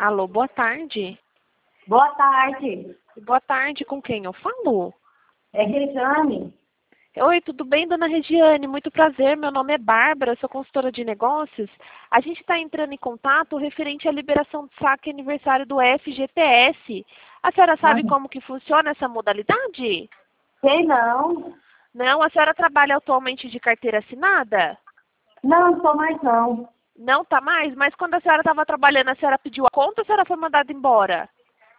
Alô, boa tarde. Boa tarde. Boa tarde, com quem eu falo? É Rejane. Oi, tudo bem, dona Regiane? Muito prazer, meu nome é Bárbara, sou consultora de negócios. A gente está entrando em contato referente à liberação do saque aniversário do FGTS. A senhora sabe como que funciona essa modalidade? Sei não. Não? A senhora trabalha atualmente de carteira assinada? Não sou mais não. Não tá mais? Mas quando a senhora estava trabalhando, a senhora pediu a conta ou a senhora foi mandada embora?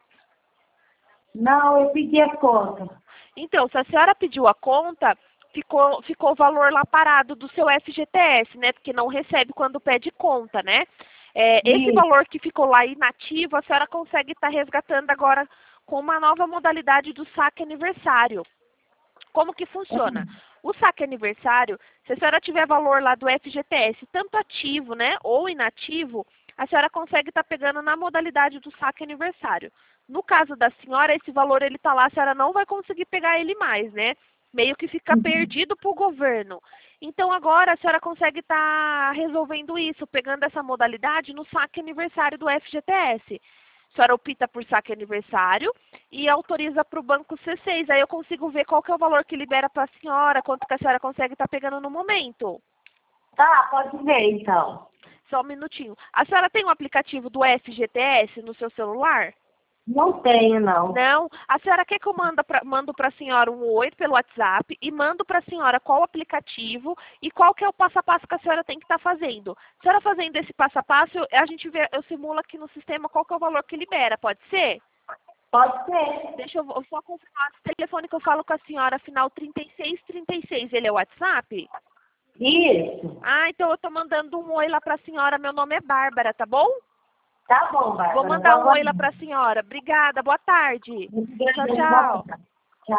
Não, eu pedi as contas. Então, se a senhora pediu a conta, ficou o valor lá parado do seu FGTS, né? Porque não recebe quando pede conta, né? Esse Isso. valor que ficou lá inativo, a senhora consegue estar resgatando agora com uma nova modalidade do saque aniversário. Como que funciona? O saque aniversário, se a senhora tiver valor lá do FGTS, tanto ativo, né, ou inativo, a senhora consegue estar pegando na modalidade do saque aniversário. No caso da senhora, esse valor ele está lá, a senhora não vai conseguir pegar ele mais, né? Meio que fica perdido para o governo. Então agora a senhora consegue estar resolvendo isso, pegando essa modalidade no saque aniversário do FGTS. A senhora opta por saque aniversário e autoriza para o banco C6. Aí eu consigo ver qual que é o valor que libera para a senhora, quanto que a senhora consegue estar pegando no momento. Tá, pode ver então. Só um minutinho. A senhora tem um aplicativo do FGTS no seu celular? Não tenho não. Não? A senhora quer que eu mando para a senhora um oi pelo WhatsApp e mando para a senhora qual o aplicativo e qual que é o passo a passo que a senhora tem que estar fazendo. A senhora fazendo esse passo a passo, a gente vê, eu simulo aqui no sistema qual que é o valor que libera, pode ser? Pode ser. Deixa eu só confirmar o telefone que eu falo com a senhora, final 3636, ele é o WhatsApp? Isso. Ah, então eu tô mandando um oi lá para a senhora, meu nome é Bárbara, tá bom? Tá bom, Bárbara. Vou mandar um oi lá para a senhora. Obrigada, boa tarde. Tchau, tchau.